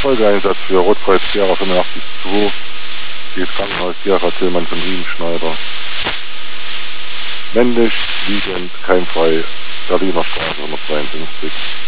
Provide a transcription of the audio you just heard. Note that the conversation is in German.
Folgeeinsatz für Rotkreuz Sierra 85-2, geht Krankenhaus Sierra Tillmann von Riemenschneider. Männlich, liegend, keimfrei, Berliner Straße 152.